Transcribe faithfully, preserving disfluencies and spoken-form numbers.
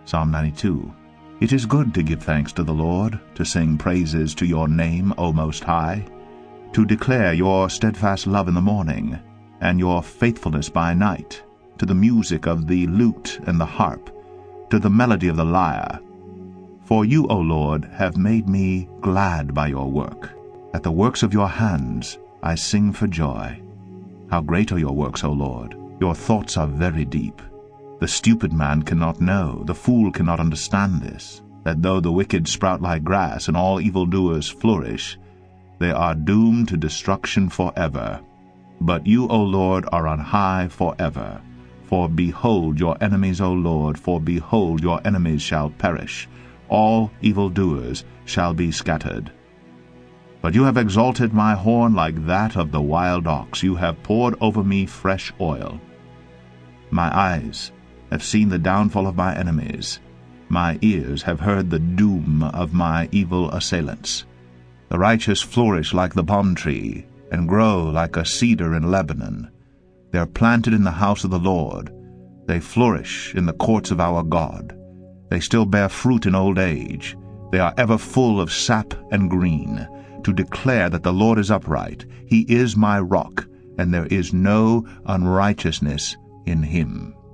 Psalm ninety-two. It is good to give thanks to the Lord, to sing praises to your name, O Most High, to declare your steadfast love in the morning, and your faithfulness by night, to the music of the lute and the harp, to the melody of the lyre. For you, O Lord, have made me glad by your work. At the works of your hands I sing for joy. How great are your works, O Lord! Your thoughts are very deep. The stupid man cannot know, the fool cannot understand this, that though the wicked sprout like grass and all evildoers flourish, they are doomed to destruction forever. But you, O Lord, are on high forever. For behold your enemies, O Lord, for behold your enemies shall perish. All evildoers shall be scattered. But you have exalted my horn like that of the wild ox. You have poured over me fresh oil. My eyes have seen the downfall of my enemies. My ears have heard the doom of my evil assailants. The righteous flourish like the palm tree, and grow like a cedar in Lebanon. They are planted in the house of the Lord. They flourish in the courts of our God. They still bear fruit in old age. They are ever full of sap and green, to declare that the Lord is upright. He is my rock, and there is no unrighteousness in him.